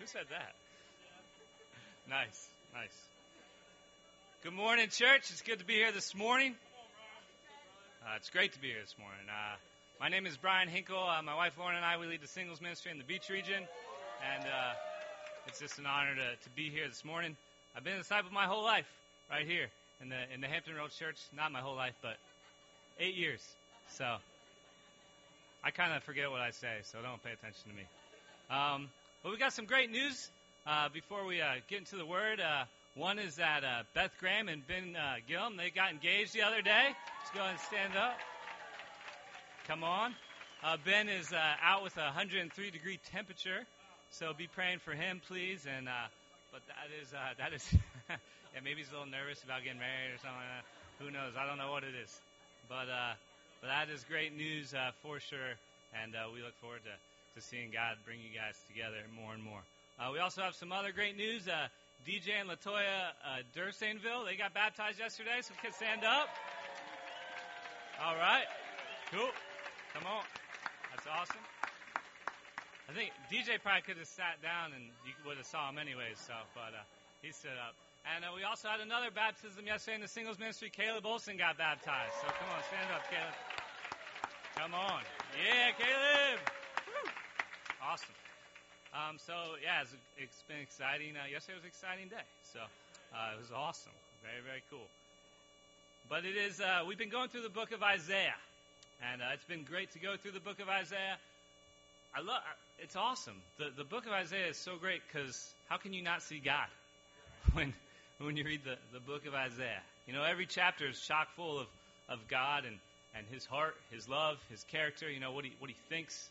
said that? Nice. Good morning, church. It's good to be here this morning. It's great to be here this morning. My name is Brian Hinkle. My wife Lauren and I, we lead the singles ministry in the Beach region, and it's just an honor to be here this morning. I've been a disciple my whole life, right here in the Hampton Road Church. Not my whole life, but 8 years. So I kind of forget what I say, so don't pay attention to me. But we got some great news before we get into the Word. One is that Beth Graham and Ben Gillum, they got engaged the other day. Let's go ahead and stand up. Come on. Ben is out with a 103-degree temperature, so be praying for him, please. And but that is yeah, maybe he's a little nervous about getting married or something like that. Who knows? I don't know what it is. But that is great news for sure, and we look forward to seeing God bring you guys together more and more. We also have some other great news. DJ and Latoya Dursainville, they got baptized yesterday, so kids stand up. All right. Cool. Come on. That's awesome. I think DJ probably could have sat down and you would have saw him anyways, but he stood up. And we also had another baptism yesterday in the singles ministry. Caleb Olson got baptized. So come on, stand up, Caleb. Come on. Yeah, Caleb. Woo. Awesome. It's been exciting. Yesterday was an exciting day. So it was awesome. Very, very cool. But it is, we've been going through the book of Isaiah. And it's been great to go through the book of Isaiah. It's awesome. The book of Isaiah is so great because how can you not see God when you read the book of Isaiah? You know, every chapter is chock full of God and His heart, His love, His character, you know, what he thinks.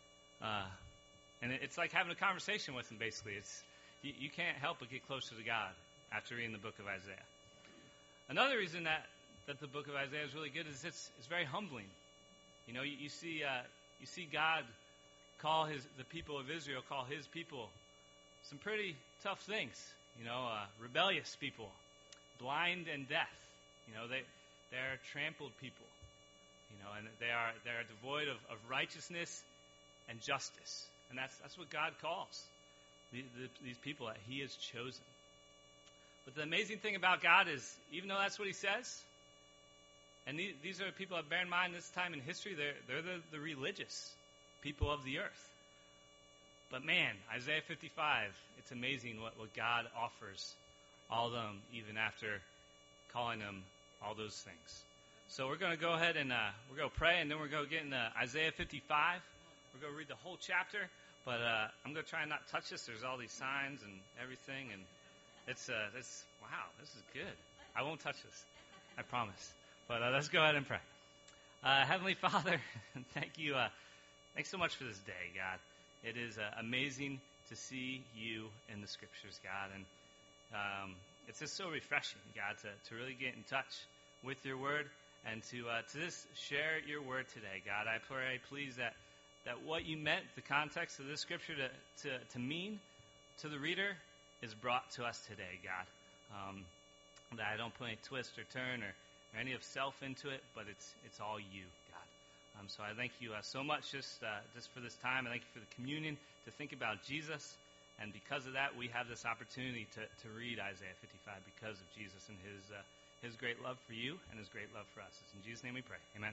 And it's like having a conversation with Him, basically. You can't help but get closer to God after reading the book of Isaiah. Another reason that the book of Isaiah is really good is it's very humbling. You know, you see God call the people of Israel, call His people some pretty tough things. You know, rebellious people, blind and deaf. You know, they're trampled people. You know, and they're devoid of righteousness and justice. And that's what God calls these people that He has chosen. But the amazing thing about God is, even though that's what He says, and these are people that bear in mind this time in history, they're the religious people of the earth. But man, Isaiah 55, it's amazing what God offers all of them, even after calling them all those things. So we're going to go ahead and we're going to pray, and then we're going to get into Isaiah 55. We're going to read the whole chapter, but I'm going to try and not touch this. There's all these signs and everything, and it's wow, this is good. I won't touch this, I promise. But let's go ahead and pray. Heavenly Father, thank you. Thanks so much for this day, God. It is amazing to see you in the Scriptures, God, and it's just so refreshing, God, to really get in touch with your Word and to just share your Word today, God. I pray, please, that what you meant, the context of this Scripture to mean to the reader is brought to us today, God. That I don't put any twist or turn or any of self into it, but it's all you, God. So I thank you so much just for this time. I thank you for the communion, to think about Jesus. And because of that, we have this opportunity to read Isaiah 55 because of Jesus and his great love for you and His great love for us. It's in Jesus' name we pray. Amen.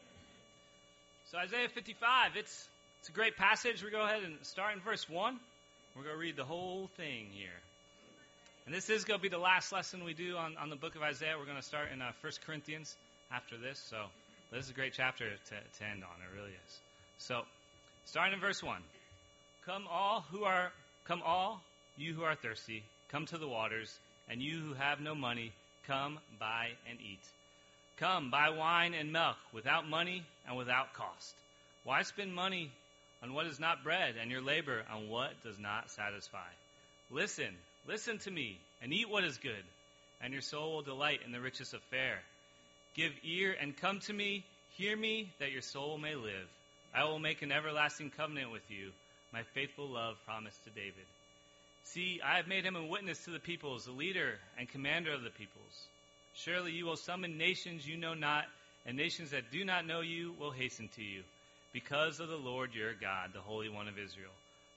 So Isaiah 55, it's a great passage. We're going to go ahead and start in verse 1. We're going to read the whole thing here. And this is going to be the last lesson we do on the book of Isaiah. We're going to start in 1 Corinthians after this. So this is a great chapter to end on. It really is. So starting in verse 1. Come all you who are thirsty, come to the waters, and you who have no money, come buy and eat. Come, buy wine and milk without money and without cost. Why spend money on what is not bread, and your labor on what does not satisfy? Listen to me, and eat what is good, and your soul will delight in the richest of fare. Give ear and come to me, hear me, that your soul may live. I will make an everlasting covenant with you, my faithful love promised to David. See, I have made him a witness to the peoples, a leader and commander of the peoples. Surely you will summon nations you know not, and nations that do not know you will hasten to you, because of the Lord your God, the Holy One of Israel.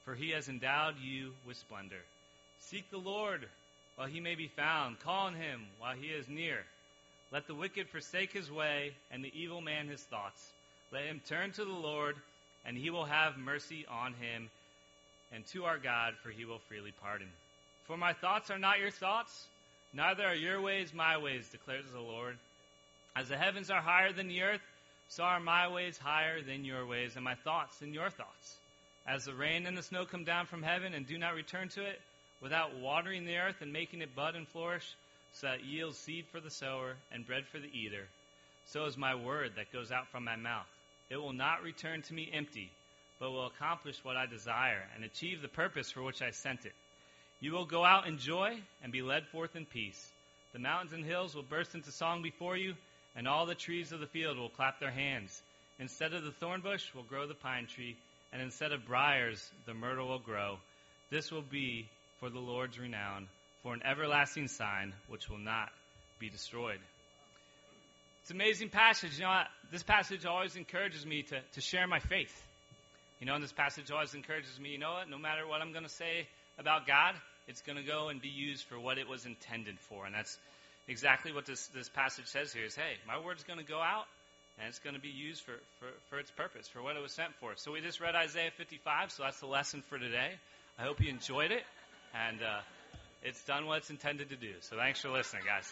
for he has endowed you with splendor. Seek the Lord while he may be found. Call on him while he is near. Let the wicked forsake his way, and the evil man his thoughts. Let him turn to the Lord, and he will have mercy on him, and to our God, for he will freely pardon. For my thoughts are not your thoughts, neither are your ways my ways, declares the Lord. As the heavens are higher than the earth, so are my ways higher than your ways, and my thoughts than your thoughts. As the rain and the snow come down from heaven and do not return to it, without watering the earth and making it bud and flourish, so that it yields seed for the sower and bread for the eater, so is my word that goes out from my mouth. It will not return to me empty, but will accomplish what I desire and achieve the purpose for which I sent it. You will go out in joy and be led forth in peace. The mountains and hills will burst into song before you, and all the trees of the field will clap their hands. Instead of the thorn bush will grow the pine tree, and instead of briars the myrtle will grow. This will be for the Lord's renown, for an everlasting sign which will not be destroyed. It's an amazing passage. You know, this passage always encourages me to share my faith. You know, and this passage always encourages me, you know what, no matter what I'm going to say about God, it's going to go and be used for what it was intended for. And that's exactly what this passage says here is, hey, my word's going to go out, and it's going to be used for its purpose, for what it was sent for. So we just read Isaiah 55, so that's the lesson for today. I hope you enjoyed it, and it's done what it's intended to do. So thanks for listening, guys.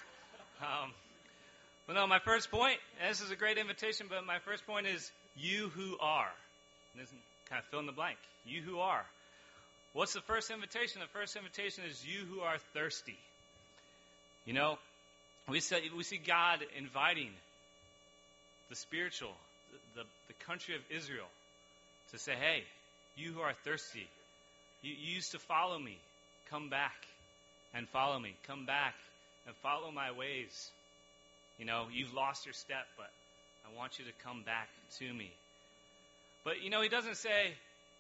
Well, no, my first point, and this is a great invitation, but my first point is you who are. And this is kind of fill in the blank. You who are. What's the first invitation? The first invitation is you who are thirsty. You know, we see God inviting the spiritual, the country of Israel, to say, hey, you who are thirsty, you used to follow me, come back and follow me. Come back and follow my ways. You know, you've lost your step, but I want you to come back to me. But, you know, he doesn't say,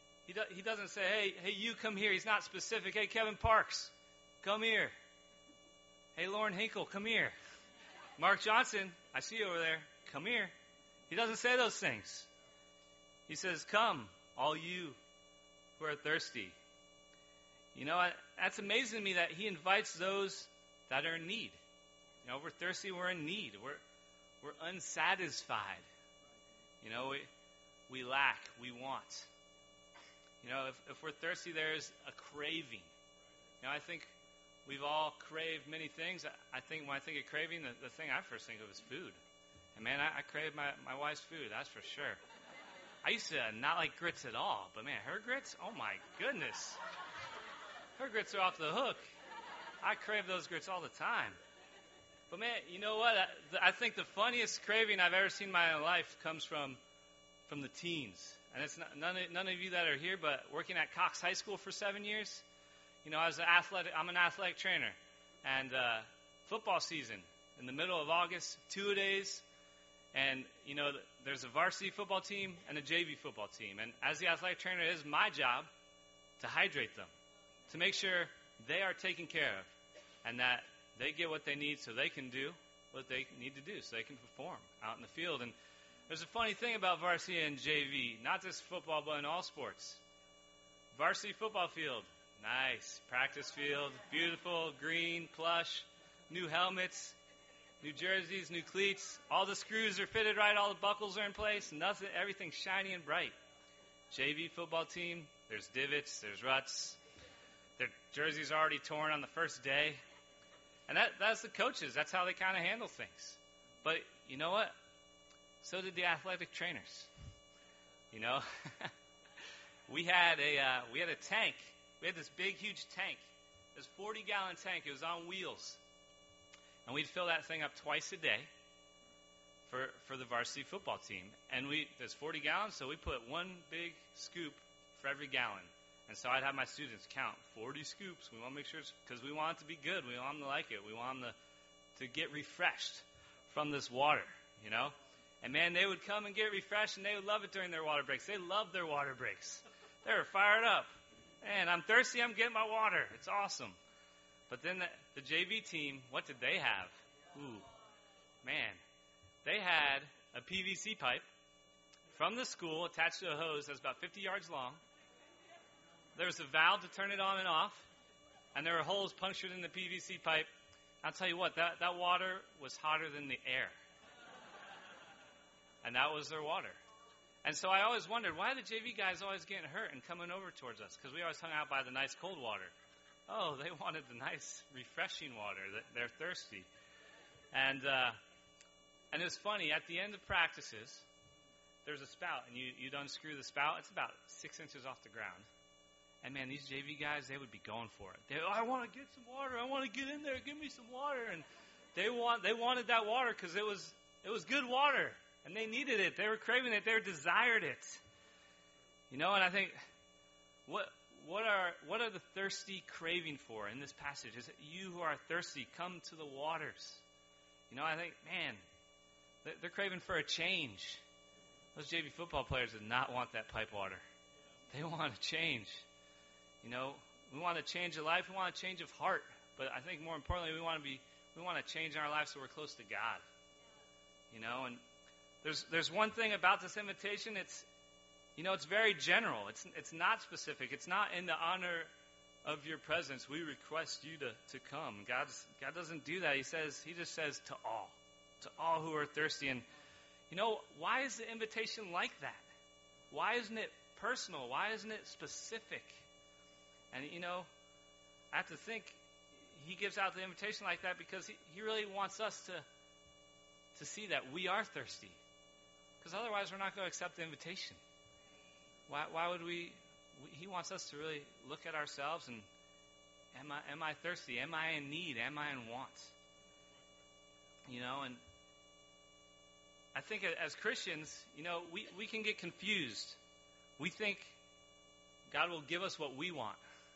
hey, you come here. He's not specific. Hey, Kevin Parks, come here. Hey, Lauren Hinkle, come here. Mark Johnson, I see you over there. Come here. He doesn't say those things. He says, come, all you who are thirsty. You know, that's amazing to me that he invites those that are in need. You know, we're thirsty, we're in need. We're unsatisfied. You know, we lack, we want. You know, if we're thirsty, there's a craving. You know, I think we've all craved many things. I think when I think of craving, the thing I first think of is food. And man, I crave my wife's food, that's for sure. I used to not like grits at all, but man, her grits, oh my goodness. Her grits are off the hook. I crave those grits all the time. But man, you know what? I think the funniest craving I've ever seen in my life comes from the teens. And it's not, none of you that are here, but working at Cox High School for 7 years, you know, I'm an athletic trainer. And football season, in the middle of August, 2-a-days, and, you know, there's a varsity football team and a JV football team. And as the athletic trainer, it is my job to hydrate them, to make sure they are taken care of and that they get what they need so they can do what they need to do, so they can perform out in the field. And there's a funny thing about varsity and JV, not just football, but in all sports. Varsity football field, nice. Practice field, beautiful, green, plush, new helmets, new jerseys, new cleats. All the screws are fitted right, all the buckles are in place, everything's shiny and bright. JV football team, there's divots, there's ruts. Their jerseys are already torn on the first day. And that's the coaches. That's how they kind of handle things. But you know what? So did the athletic trainers. You know, we had a tank. We had this big, huge tank. This 40-gallon tank. It was on wheels, and we'd fill that thing up twice a day for the varsity football team. And there's 40 gallons, so we put one big scoop for every gallon. And so I'd have my students count 40 scoops. We want to make sure, because we want it to be good. We want them to like it. We want them to get refreshed from this water, you know. And, man, they would come and get refreshed, and they would love it during their water breaks. They loved their water breaks. They were fired up. Man, I'm thirsty. I'm getting my water. It's awesome. But then the JV team, what did they have? Ooh, man. They had a PVC pipe from the school attached to a hose that's about 50 yards long. there was a valve to turn it on and off, and there were holes punctured in the PVC pipe. I'll tell you what, that water was hotter than the air. And that was their water. And so I always wondered, why are the JV guys always getting hurt and coming over towards us? Because we always hung out by the nice cold water. Oh, they wanted the nice, refreshing water. They're thirsty. And it was funny. At the end of practices, there's a spout, and you'd unscrew the spout. It's about 6 inches off the ground. And, man, these JV guys, they would be going for it. I want to get some water. I want to get in there. Give me some water. And they wanted that water because it was good water. And they needed it. They were craving it. They desired it. You know, and I think, what are the thirsty craving for in this passage? Is it you who are thirsty, come to the waters. You know, I think, man, they're craving for a change. Those JV football players did not want that pipe water. They want a change. You know, we want a change of life. We want a change of heart. But I think more importantly, we want to change in our lives so we're close to God. You know, and there's one thing about this invitation. It's very general. It's not specific. It's not in the honor of your presence. We request you to come. God doesn't do that. He just says to all who are thirsty. And you know, why is the invitation like that? Why isn't it personal? Why isn't it specific? And you know, I have to think he gives out the invitation like that because he really wants us to see that we are thirsty. Because otherwise we're not going to accept the invitation. Why would we? He wants us to really look at ourselves and am I thirsty? Am I in need? Am I in want? You know, and I think as Christians, you know, we can get confused. We think God will give us what we want.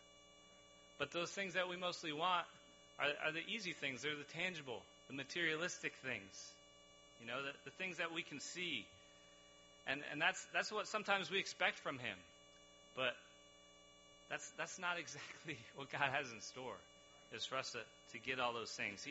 But those things that we mostly want are the easy things. They're the tangible, the materialistic things. You know, the things that we can see. And that's what sometimes we expect from Him. But that's not exactly what God has in store, is for us to get all those things.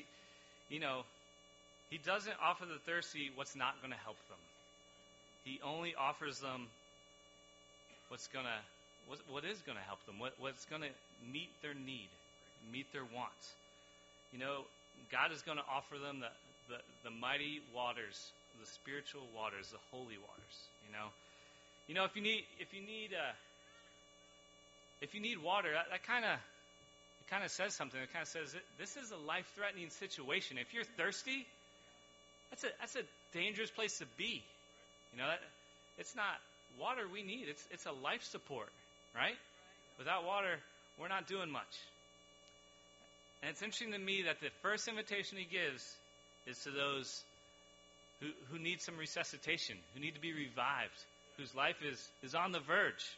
He doesn't offer the thirsty what's not going to help them. He only offers them what is going to help them, what's going to meet their need, meet their wants. You know, God is going to offer them the mighty waters, the spiritual waters, the holy waters. You know, if you need water, that kind of says something. It kind of says this is a life-threatening situation. If you're thirsty, that's a dangerous place to be. You know, it's not water we need. It's a life support, right? Without water, we're not doing much. And it's interesting to me that the first invitation He gives is to those who need some resuscitation, who need to be revived, whose life is on the verge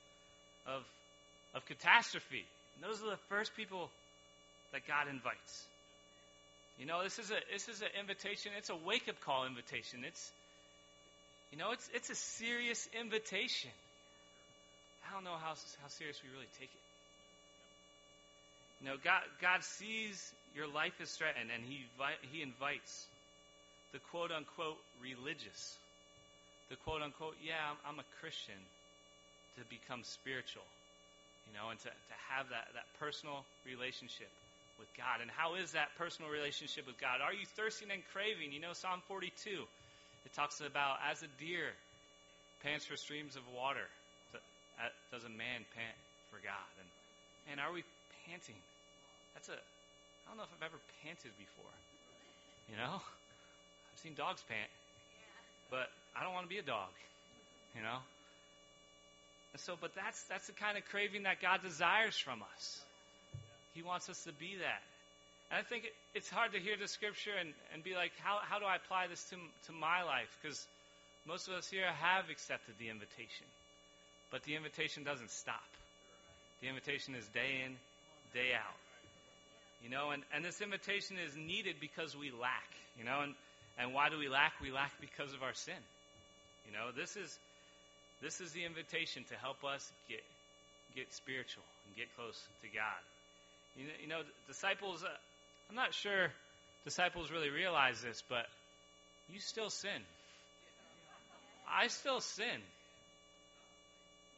of catastrophe. And those are the first people that God invites. You know, this is an invitation. It's a wake-up call invitation. It's a serious invitation. I don't know how serious we really take it. You know, God sees your life is threatened, and He invites the quote-unquote religious, the quote-unquote, I'm a Christian, to become spiritual, you know, and to have that personal relationship with God. And how is that personal relationship with God? Are you thirsting and craving? You know, Psalm 42, it talks about as a deer pants for streams of water, does a man pant for God. And are we panting? I don't know if I've ever panted before. You know? I've seen dogs pant. But I don't want to be a dog. You know? And so, but that's the kind of craving that God desires from us. He wants us to be that. And I think it's hard to hear the scripture and be like, how do I apply this to my life? Because most of us here have accepted the invitation. But the invitation doesn't stop. The invitation is day in, day out. You know, and this invitation is needed because we lack. You know, and why do we lack? We lack because of our sin. You know, this is the invitation to help us get spiritual and get close to God. You know, disciples, I'm not sure disciples really realize this, but you still sin. I still sin.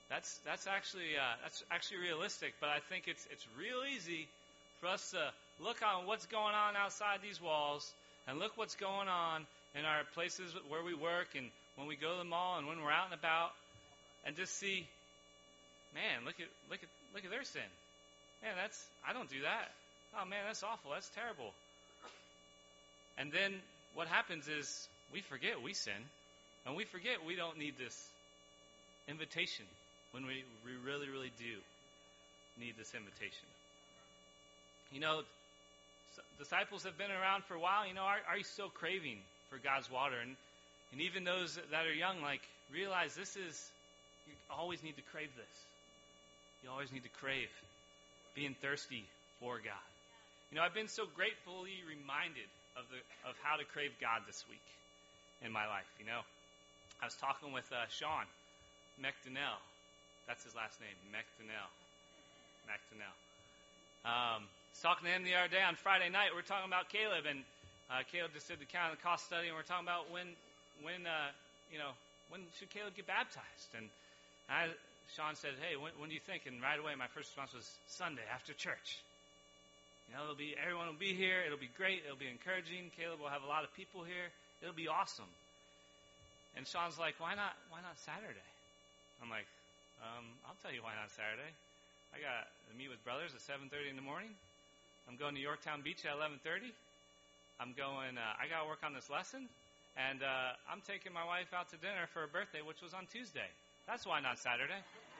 That's actually realistic. But I think it's real easy for us to look on what's going on outside these walls and look what's going on in our places where we work and when we go to the mall and when we're out and about, and just see, man, look at their sin. Man, I don't do that. Oh man, that's awful. That's terrible. And then what happens is we forget we sin, and we forget we don't need this invitation when we really, really do need this invitation. Disciples have been around for a while. Are you still craving for God's water? And even those that are young, realize you always need to crave this. You always need to crave being thirsty for God. I've been so gratefully reminded of how to crave God this week in my life. I was talking with Sean McDonnell. That's his last name, McDonnell. I was talking to him the other day on Friday night. We were talking about Caleb, and Caleb just did the count of the cost study, and we're talking about when should Caleb get baptized? And Sean said, "Hey, when do you think?" And right away, my first response was Sunday after church. Everyone will be here. It'll be great. It'll be encouraging. Caleb will have a lot of people here. It'll be awesome. And Sean's like, "Why not Saturday?" I'm like, "I'll tell you why not Saturday. I got to meet with brothers at 7:30 in the morning. I'm going to Yorktown Beach at 11:30. I got to work on this lesson. And I'm taking my wife out to dinner for her birthday, which was on Tuesday. That's why not Saturday."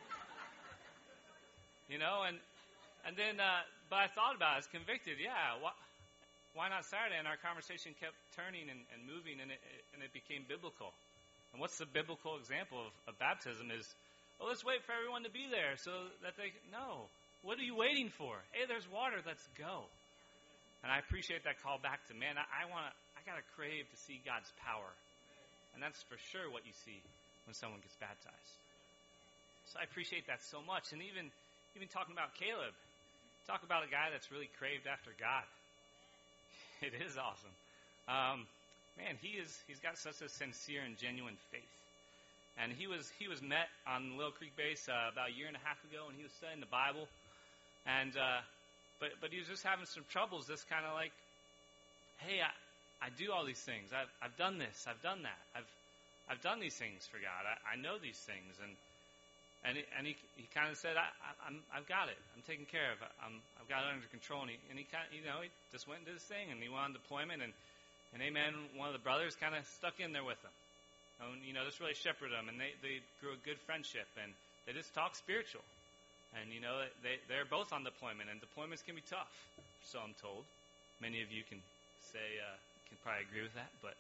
But I thought about it. I was convicted. Yeah, why not Saturday? And our conversation kept turning and moving, and it became biblical. And what's the biblical example of baptism is, let's wait for everyone to be there so that no. What are you waiting for? Hey, there's water. Let's go. And I appreciate that call back to, man, I got to crave to see God's power. And that's for sure what you see when someone gets baptized. So I appreciate that so much. And even talking about Caleb, talk about a guy that's really craved after God. It is awesome. Man, he's got such a sincere and genuine faith. And he was met on Little Creek Base about a year and a half ago, and he was studying the Bible. And but he was just having some troubles, just kind of like, hey, I do all these things. I've done this. I've done that. I've done these things for God. I know these things. And he kind of said, I've got it. I'm taken care of. I've got it under control. And he kind of, he just went and did his thing, and he went on deployment. And amen, one of the brothers kind of stuck in there with him. And, just really shepherded him. And they grew a good friendship. And they just talked spiritual. And, they're both on deployment. And deployments can be tough, so I'm told. Many of you can say, can probably agree with that. But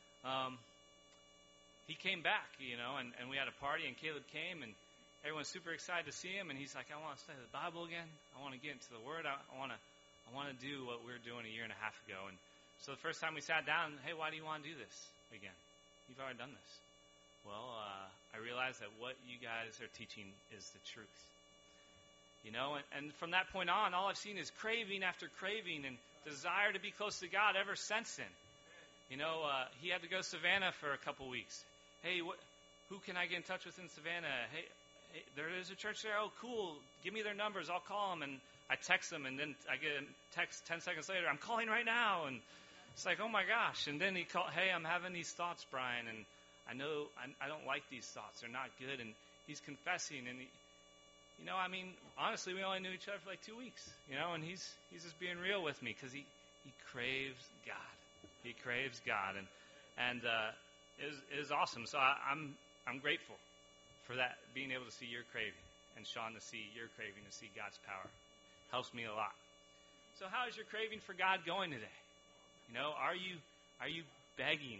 he came back, and we had a party. And Caleb came, and everyone's super excited to see him. And he's like, I want to study the Bible again. I want to get into the Word. I want to do what we were doing a year and a half ago. And so the first time we sat down, hey, why do you want to do this again? You've already done this. Well, I realized that what you guys are teaching is the truth. And from that point on, all I've seen is craving after craving and desire to be close to God ever since then. He had to go to Savannah for a couple weeks. Hey, who can I get in touch with in Savannah? Hey, there is a church there. Oh, cool. Give me their numbers. I'll call them. And I text them, and then I get a text 10 seconds later. I'm calling right now. And it's like, oh, my gosh. And then he called, hey, I'm having these thoughts, Brian, and I know I don't like these thoughts. They're not good. And he's confessing, and honestly, we only knew each other for like 2 weeks, and he's just being real with me because he craves God. He craves God, and it is awesome. So I'm grateful for that, being able to see your craving, and Sean to see your craving, to see God's power. Helps me a lot. So how is your craving for God going today? Are you begging?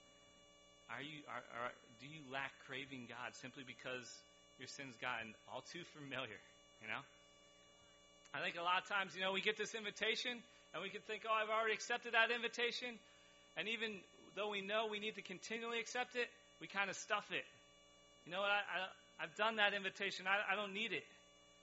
Do you lack craving God simply because your sin's gotten all too familiar? I think a lot of times, we get this invitation, and we can think, oh, I've already accepted that invitation. And even though we know we need to continually accept it, we kind of stuff it. I've done that invitation. I don't need it.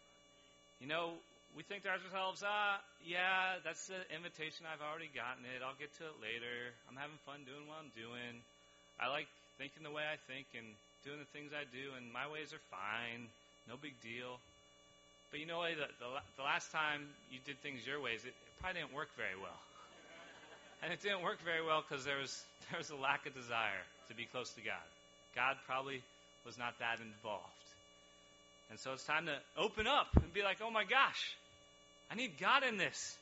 We think to ourselves, yeah, that's the invitation. I've already gotten it. I'll get to it later. I'm having fun doing what I'm doing. I like thinking the way I think and doing the things I do, and my ways are fine. No big deal. But you know what? The last time you did things your ways, it probably didn't work very well. And it didn't work very well because there was a lack of desire to be close to God. God probably was not that involved. And so it's time to open up and be like, oh my gosh, I need God in this.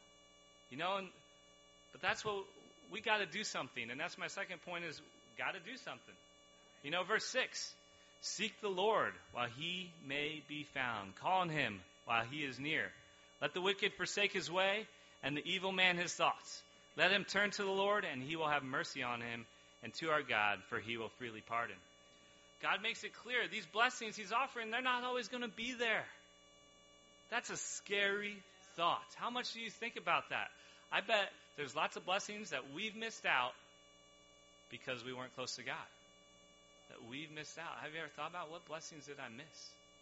But that's what we got to do something. And that's my second point is got to do something. Verse 6, seek the Lord while he may be found. Call on him while he is near. Let the wicked forsake his way and the evil man his thoughts. Let him turn to the Lord and he will have mercy on him, and to our God, for he will freely pardon. God makes it clear these blessings he's offering, they're not always going to be there. That's a scary thought. How much do you think about that? I bet there's lots of blessings that we've missed out because we weren't close to God. That we've missed out. Have you ever thought about what blessings did I miss?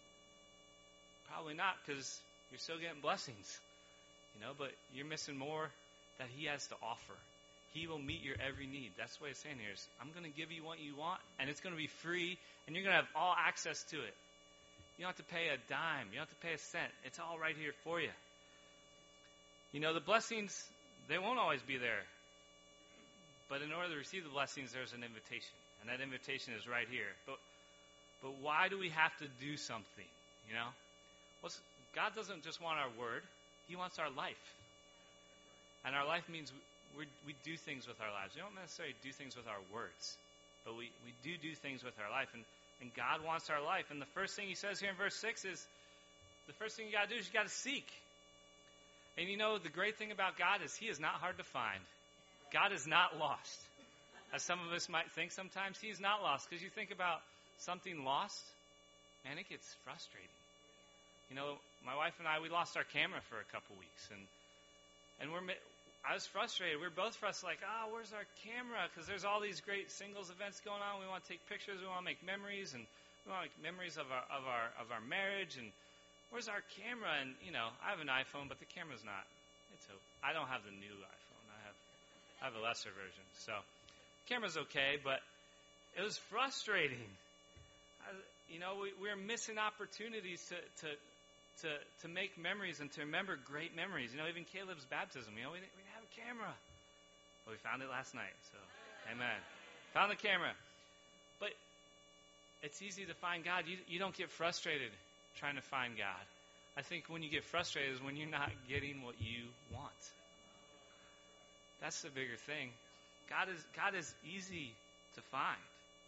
Probably not, because you're still getting blessings. But you're missing more that he has to offer. He will meet your every need. That's what he's saying here is, I'm going to give you what you want, and it's going to be free, and you're going to have all access to it. You don't have to pay a dime. You don't have to pay a cent. It's all right here for you. The blessings, they won't always be there. But in order to receive the blessings, there's an invitation. And that invitation is right here. But why do we have to do something? God doesn't just want our word. He wants our life. And our life means we do things with our lives. We don't necessarily do things with our words. But we do things with our life. And God wants our life. And the first thing he says here in verse 6 is, the first thing you got to do is you got to seek. And the great thing about God is he is not hard to find. God is not lost. As some of us might think sometimes, he is not lost. Because you think about something lost, man, it gets frustrating. My wife and I, we lost our camera for a couple weeks. And I was frustrated. We were both frustrated, like, where's our camera? Because there's all these great singles events going on. We want to take pictures. We want to make memories. And we want to make memories of our marriage. And where's our camera? And, I have an iPhone, but the camera's not. I don't have the new iPhone. I have a lesser version. So camera's okay, but it was frustrating. We were missing opportunities to make memories and to remember great memories. Even Caleb's baptism, we didn't have a camera. But we found it last night, so amen. Found the camera. But it's easy to find God. You don't get frustrated trying to find God. I think when you get frustrated is when you're not getting what you want. That's the bigger thing. God is easy to find.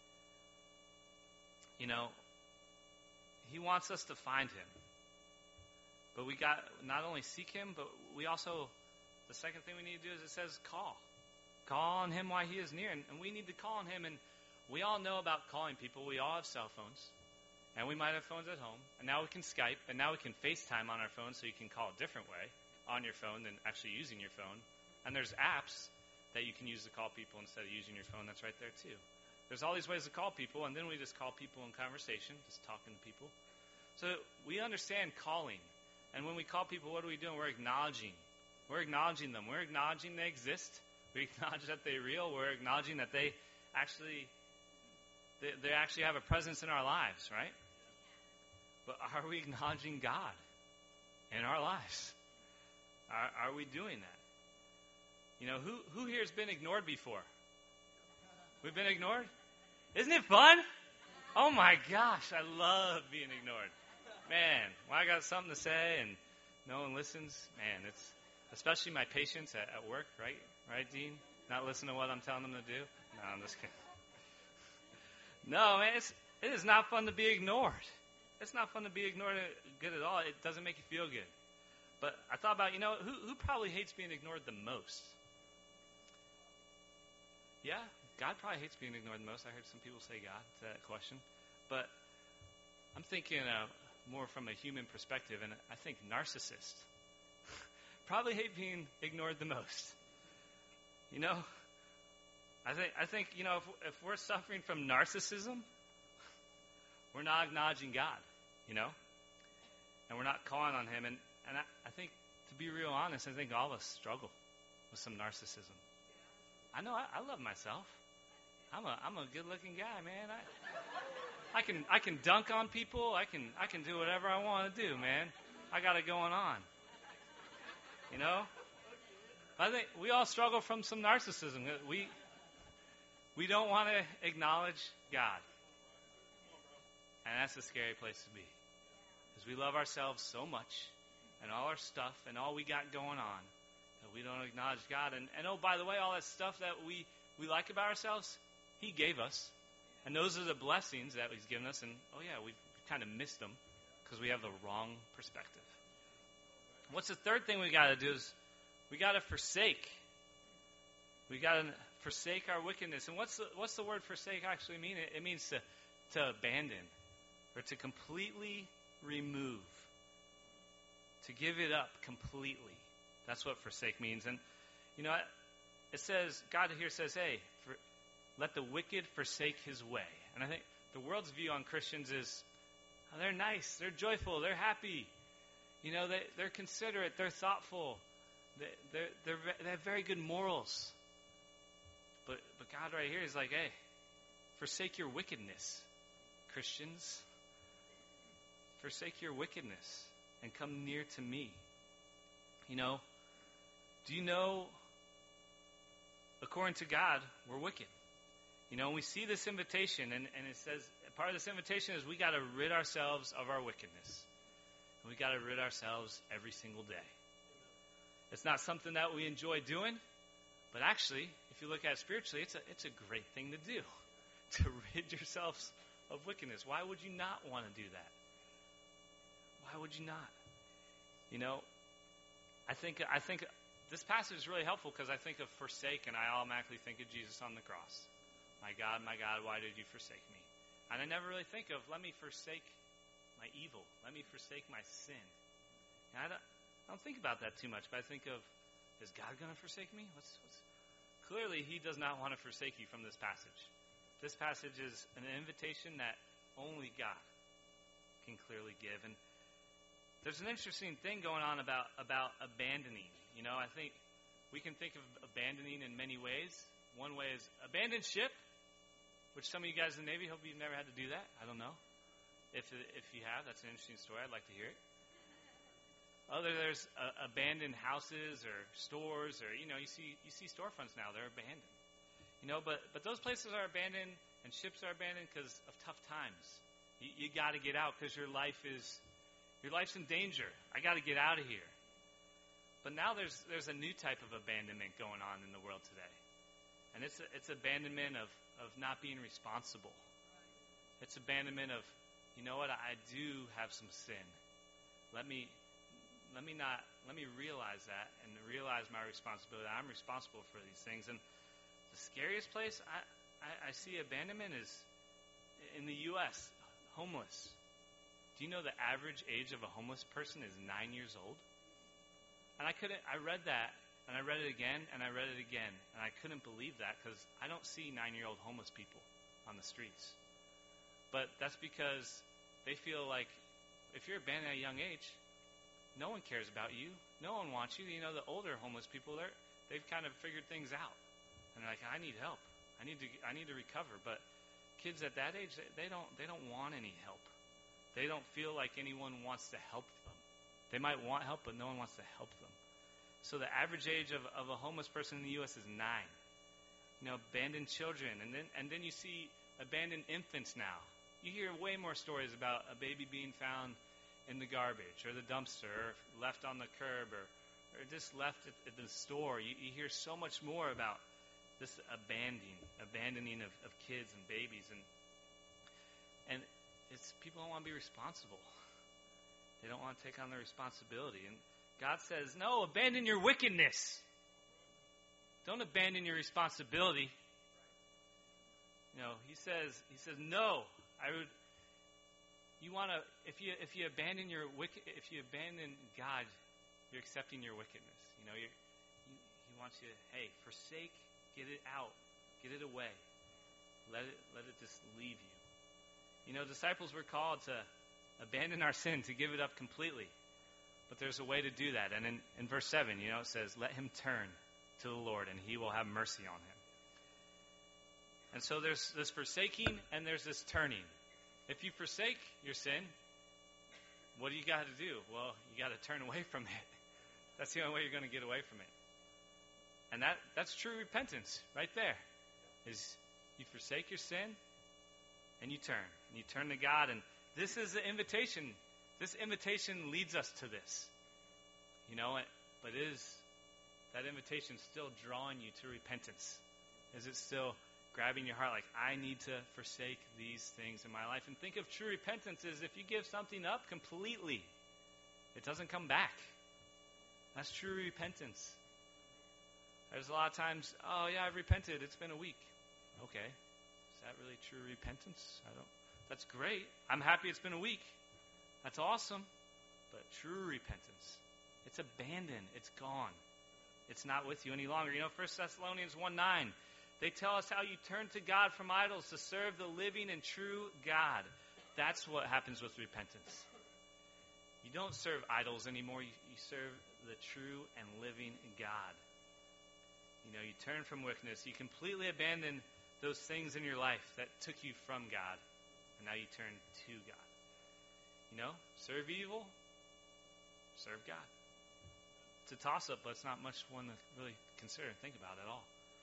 He wants us to find him. But we got not only seek him, but we also, the second thing we need to do is it says call. Call on him while he is near. And we need to call on him. And we all know about calling people. We all have cell phones. And we might have phones at home. And now we can Skype. And now we can FaceTime on our phone so you can call a different way on your phone than actually using your phone. And there's apps that you can use to call people instead of using your phone. That's right there too. There's all these ways to call people. And then we just call people in conversation, just talking to people. So we understand calling. And when we call people, what are we doing? We're acknowledging. We're acknowledging them. We're acknowledging they exist. We acknowledge that they're real. We're acknowledging that they actually have a presence in our lives, right? But are we acknowledging God in our lives? Are we doing that? Who here has been ignored before? We've been ignored? Isn't it fun? Oh my gosh, I love being ignored. Man, when I got something to say and no one listens, man, it's especially my patients at work, right? Right, Dean? Not listen to what I'm telling them to do? No, I'm just kidding. No, man, it is not fun to be ignored. It's not fun to be ignored good at all. It doesn't make you feel good. But I thought about, who probably hates being ignored the most? Yeah, God probably hates being ignored the most. I heard some people say God to that question. But I'm thinking more from a human perspective, and I think narcissists probably hate being ignored the most. I think if we're suffering from narcissism, we're not acknowledging God, and we're not calling on him. And I think, to be real honest, I think all of us struggle with some narcissism. I know I love myself. I'm a good-looking guy, man. I can dunk on people. I can do whatever I want to do, man. I got it going on. You know? I think we all struggle from some narcissism. We don't want to acknowledge God. And that's a scary place to be. Because we love ourselves so much and all our stuff and all we got going on that we don't acknowledge God. And oh, by the way, all that stuff that we like about ourselves, He gave us. And those are the blessings that He's given us. And, oh, yeah, we've kind of missed them because we have the wrong perspective. What's the third thing we got to do is we got to forsake. We got to forsake our wickedness. And what's the word forsake actually mean? It means to abandon or to completely remove, to give it up completely. That's what forsake means. And, you know, it says, God here says, hey, let the wicked forsake his way. And I think the world's view on Christians is, oh, they're nice, they're joyful, they're happy. You know, they're considerate, they're thoughtful, they have very good morals. But God right here is like, hey, forsake your wickedness, Christians. Forsake your wickedness and come near to me. You know, do you know, according to God, we're wicked. You know, and we see this invitation, and it says, part of this invitation is we got to rid ourselves of our wickedness. And we got to rid ourselves every single day. It's not something that we enjoy doing, but actually, if you look at it spiritually, it's a great thing to do, to rid yourselves of wickedness. Why would you not want to do that? Why would you not? You know, I think this passage is really helpful because I think of forsake, and I automatically think of Jesus on the cross. My God, why did you forsake me? And I never really think of, let me forsake my evil. Let me forsake my sin. And I don't think about that too much, but I think of, is God going to forsake me? Clearly, He does not want to forsake you from this passage. This passage is an invitation that only God can clearly give. And there's an interesting thing going on about abandoning. You know, I think we can think of abandoning in many ways. One way is abandon ship, which some of you guys in the Navy, hope you've never had to do that. I don't know. If you have, that's an interesting story. I'd like to hear it. There's abandoned houses or stores, or you see storefronts now. They're abandoned. You know, but those places are abandoned and ships are abandoned because of tough times. You got to get out because your life's in danger. I got to get out of here. But now there's a new type of abandonment going on in the world today. And it's abandonment of not being responsible. It's abandonment of, you know what, I do have some sin. Let me realize that and realize my responsibility. I'm responsible for these things. And the scariest place I see abandonment is in the U.S., homeless. Do you know the average age of a homeless person is 9 years old? And I read that. And I read it again, and I read it again, and I couldn't believe that because I don't see 9-year-old homeless people on the streets. But that's because they feel like if you're abandoned at a young age, no one cares about you. No one wants you. You know, the older homeless people, they've kind of figured things out. And they're like, I need help. I need to recover. But kids at that age, they don't want any help. They don't feel like anyone wants to help them. They might want help, but no one wants to help them. So the average age of a homeless person in the U.S. is 9. You know, abandoned children, and then you see abandoned infants now. You hear way more stories about a baby being found in the garbage or the dumpster, or left on the curb, or just left at the store. You hear so much more about this abandoning of kids and babies, and it's people don't want to be responsible. They don't want to take on their responsibility. And God says, no, abandon your wickedness. Don't abandon your responsibility. You know, He says, no. You want to, if you abandon if you abandon God, you're accepting your wickedness. You know, He wants you to, hey, forsake, get it out, get it away. Let it just leave you. You know, disciples were called to abandon our sin, to give it up completely. But there's a way to do that. And in verse 7, you know, it says, let him turn to the Lord, and He will have mercy on him. And so there's this forsaking, and there's this turning. If you forsake your sin, what do you got to do? Well, you got to turn away from it. That's the only way you're going to get away from it. And that's true repentance right there. Is you forsake your sin and you turn. And you turn to God. And this is the invitation. This invitation leads us to this. But is that invitation still drawing you to repentance? Is it still grabbing your heart like, I need to forsake these things in my life? And think of true repentance as if you give something up completely, it doesn't come back. That's true repentance. There's a lot of times, oh yeah, I've repented. It's been a week. Okay. Is that really true repentance? That's great. I'm happy it's been a week. That's awesome. But true repentance, it's abandoned. It's gone. It's not with you any longer. 1 Thessalonians 1:9, they tell us how you turn to God from idols to serve the living and true God. That's what happens with repentance. You don't serve idols anymore. You serve the true and living God. You turn from wickedness. You completely abandon those things in your life that took you from God. And now you turn to God. Serve evil, serve God. It's a toss-up, but it's not much one to really consider and think about at all.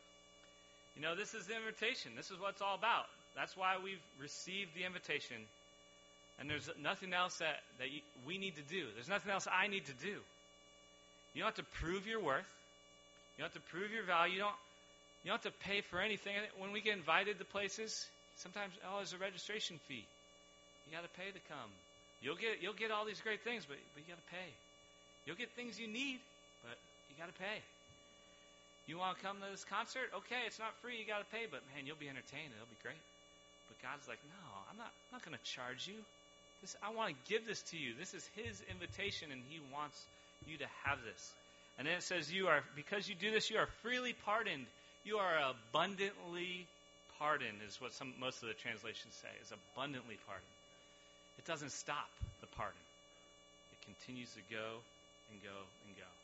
This is the invitation. This is what it's all about. That's why we've received the invitation. And there's nothing else that we need to do. There's nothing else I need to do. You don't have to prove your worth. You don't have to prove your value. You don't have to pay for anything. When we get invited to places, sometimes, there's a registration fee. You got to pay to come. You'll get all these great things, but you got to pay. You'll get things you need, but you got to pay. You want to come to this concert? Okay, it's not free. You got to pay, but man, you'll be entertained. It'll be great. But God's like, no, I'm not going to charge you. I want to give this to you. This is His invitation, and He wants you to have this. And then it says, because you do this, you are freely pardoned. You are abundantly pardoned, is what most of the translations say, is abundantly pardoned. It doesn't stop the pardon. It continues to go and go and go.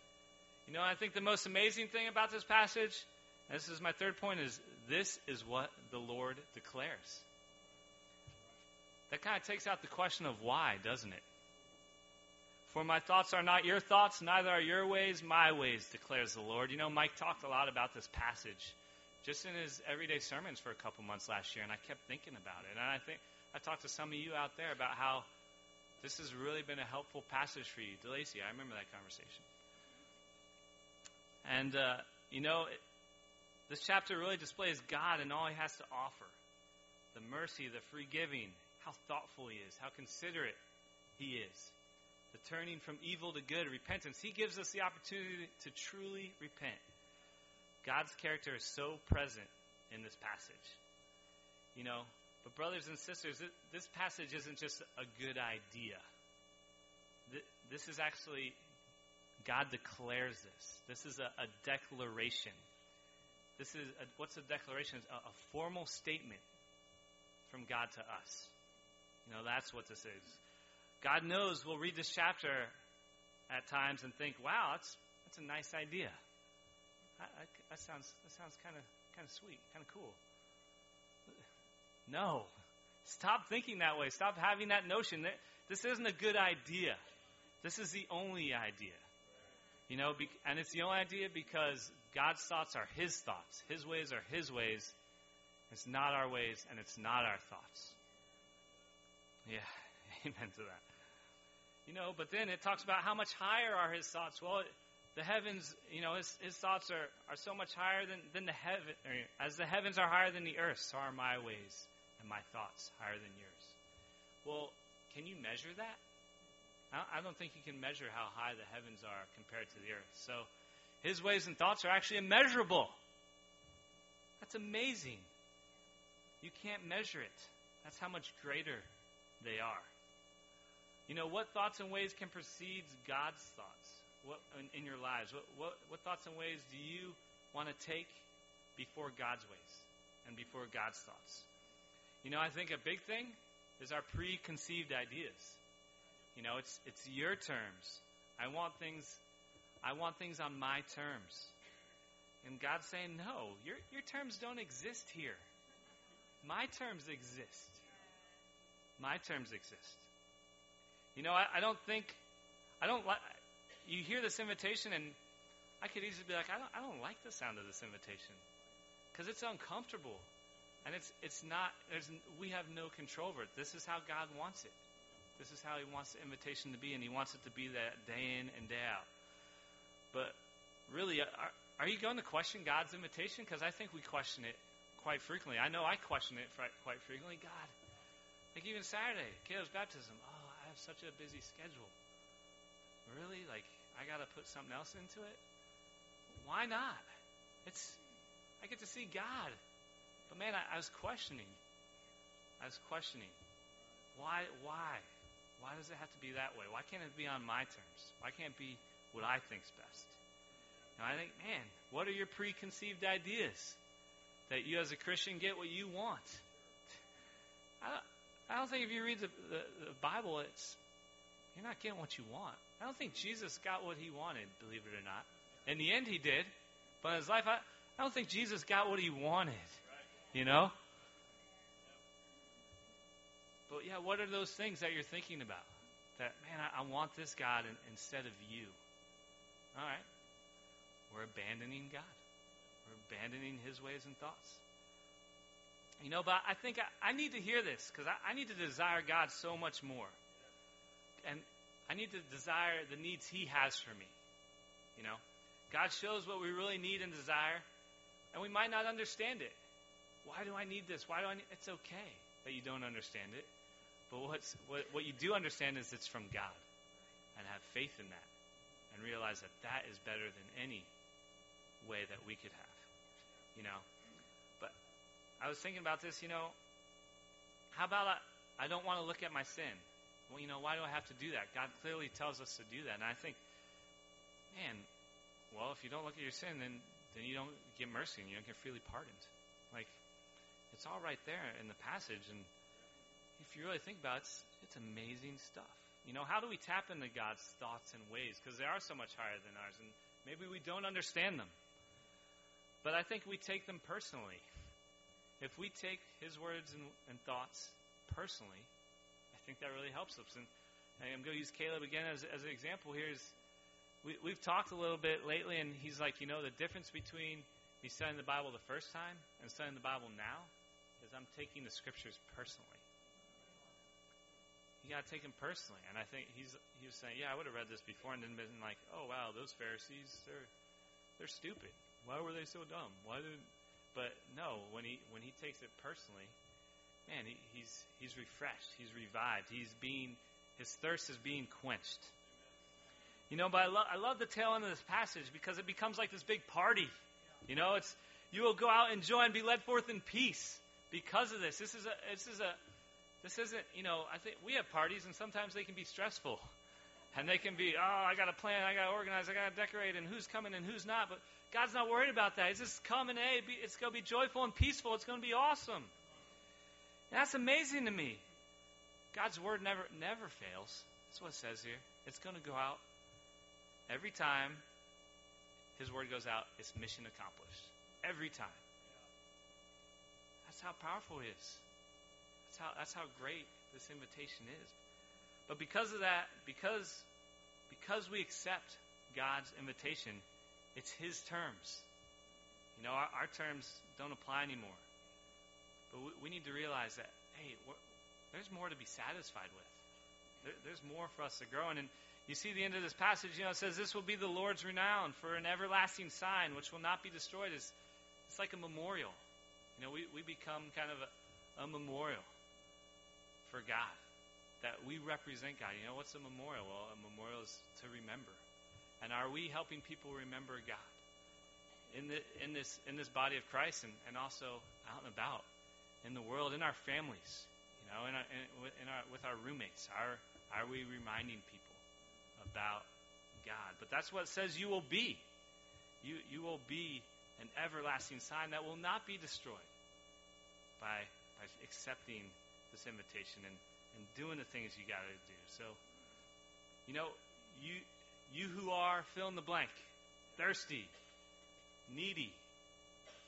I think the most amazing thing about this passage, and this is my third point, is this is what the Lord declares. That kind of takes out the question of why, doesn't it? For my thoughts are not your thoughts, neither are your ways my ways, declares the Lord. Mike talked a lot about this passage just in his everyday sermons for a couple months last year, and I kept thinking about it. And I think I talked to some of you out there about how this has really been a helpful passage for you. DeLacy, I remember that conversation. And, this chapter really displays God and all He has to offer. The mercy, the free giving, how thoughtful He is, how considerate He is. The turning from evil to good, repentance. He gives us the opportunity to truly repent. God's character is so present in this passage. But brothers and sisters, this passage isn't just a good idea. This is actually, God declares this. This is a declaration. What's a declaration? It's a formal statement from God to us. That's what this is. God knows we'll read this chapter at times and think, wow, that's a nice idea. That sounds kind of sweet, kind of cool. No. Stop thinking that way. Stop having that notion. This isn't a good idea. This is the only idea. And it's the only idea because God's thoughts are His thoughts. His ways are His ways. It's not our ways, and it's not our thoughts. Yeah, amen to that. But then it talks about how much higher are His thoughts. Well, the heavens, His thoughts are so much higher than the heaven. As the heavens are higher than the earth, so are my ways and my thoughts higher than yours. Well, can you measure that? I don't think you can measure how high the heavens are compared to the earth. So His ways and thoughts are actually immeasurable. That's amazing. You can't measure it. That's how much greater they are. What thoughts and ways can precede God's thoughts? What in your lives? What thoughts and ways do you want to take before God's ways and before God's thoughts? I think a big thing is our preconceived ideas. It's your terms. I want things on my terms. And God's saying, no, your terms don't exist here. My terms exist. my terms exist. I don't like, you hear this invitation, and I could easily be like, I don't like the sound of this invitation because it's uncomfortable, and it's not. We have no control over it. This is how God wants it. This is how He wants the invitation to be, and He wants it to be that day in and day out. But really, are you going to question God's invitation? Because I think we question it quite frequently. I know I question it quite frequently. God, like even Saturday, Caleb's baptism. Oh, I have such a busy schedule. Really? Like, I got to put something else into it? Why not? I get to see God. But man, I was questioning. Why? Why does it have to be that way? Why can't it be on my terms? Why can't it be what I think's best? And I think, man, what are your preconceived ideas? That you as a Christian get what you want. I don't think if you read the Bible, you're not getting what you want. I don't think Jesus got what He wanted, believe it or not. In the end, He did. But in His life, I don't think Jesus got what He wanted. But yeah, what are those things that you're thinking about? That, man, I want this God instead of you. All right. We're abandoning God. We're abandoning His ways and thoughts. But I think I need to hear this because I need to desire God so much more. And I need to desire the needs He has for me. God shows what we really need and desire, and we might not understand it. Why do I need this? It's okay that you don't understand it. But what you do understand is it's from God. And have faith in that. And realize that is better than any way that we could have. But I was thinking about this, how about I don't want to look at my sin? Well, why do I have to do that? God clearly tells us to do that. And I think, man, well, if you don't look at your sin, then you don't get mercy and you don't get freely pardoned. Like, it's all right there in the passage. And if you really think about it, it's amazing stuff. How do we tap into God's thoughts and ways? Because they are so much higher than ours, and maybe we don't understand them. But I think we take them personally. If we take His words and thoughts personally, I think that really helps us. And I'm going to use Caleb again as an example here. We've talked a little bit lately, and he's like, the difference between me studying the Bible the first time and studying the Bible now is I'm taking the Scriptures personally. You got to take them personally. And I think he was saying, yeah, I would have read this before and then been like, oh, wow, those Pharisees, they're stupid. Why were they so dumb? But no, when he takes it personally, man, he's refreshed. He's revived. His thirst is being quenched. But I love the tail end of this passage because it becomes like this big party. You will go out, enjoy, and be led forth in peace because of this. This isn't, I think we have parties and sometimes they can be stressful. And they can be, I got to plan, I got to organize, I got to decorate, and who's coming and who's not. But God's not worried about that. He's just come and, hey, it's going to be joyful and peaceful. It's going to be awesome. And that's amazing to me. God's word never fails. That's what it says here. It's going to go out. Every time His word goes out, it's mission accomplished. Every time. That's how powerful it is. That's how great this invitation is. But because of that, because we accept God's invitation, it's His terms. Our terms don't apply anymore. But we need to realize that, hey, there's more to be satisfied with. There's more for us to grow in. And you see the end of this passage, it says, this will be the Lord's renown for an everlasting sign which will not be destroyed. It's like a memorial. We become kind of a memorial for God. That we represent God. What's a memorial? Well, a memorial is to remember. And are we helping people remember God in this body of Christ and also out and about in the world, in our families, with our roommates? Are we reminding people about God? But that's what it says you will be. You will be an everlasting sign that will not be destroyed by accepting this invitation and doing the things you got to do. So, you who are fill in the blank, thirsty, needy,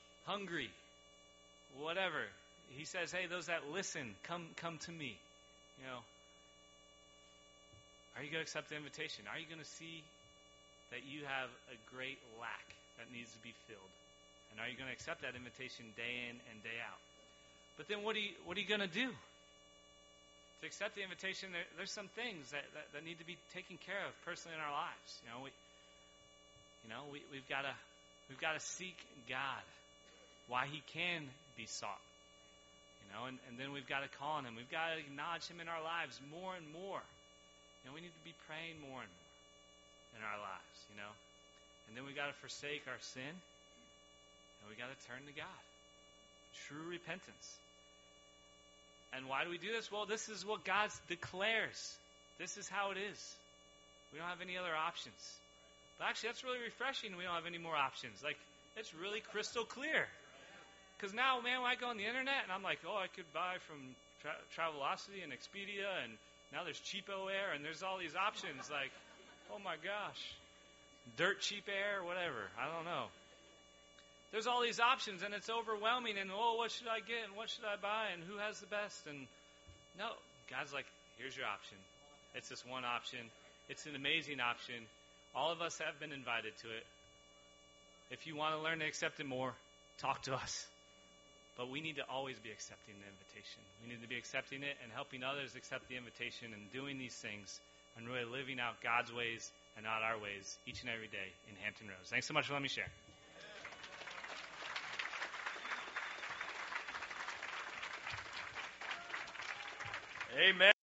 hungry, whatever. He says, hey, those that listen, come to me. Are you going to accept the invitation? Are you going to see that you have a great lack that needs to be filled? And are you going to accept that invitation day in and day out? But then what are you going to do? To accept the invitation, there's some things that need to be taken care of personally in our lives. We've got to seek God, why He can be sought. And then we've got to call on Him. We've got to acknowledge Him in our lives more and more. We need to be praying more and more in our lives. And then we've got to forsake our sin, and we've got to turn to God. True repentance. And why do we do this? Well, this is what God declares. This is how it is. We don't have any other options. But actually, that's really refreshing. We don't have any more options. It's really crystal clear. Because now, man, when I go on the internet and I'm like, I could buy from Travelocity and Expedia, and now there's Cheapo Air, and there's all these options. Oh my gosh, dirt cheap air, whatever. I don't know. There's all these options, and it's overwhelming. And what should I get, and what should I buy, and who has the best? And no, God's like, here's your option. It's this one option. It's an amazing option. All of us have been invited to it. If you want to learn to accept it more, talk to us. But we need to always be accepting the invitation. We need to be accepting it and helping others accept the invitation and doing these things and really living out God's ways and not our ways each and every day in Hampton Roads. Thanks so much for letting me share. Amen.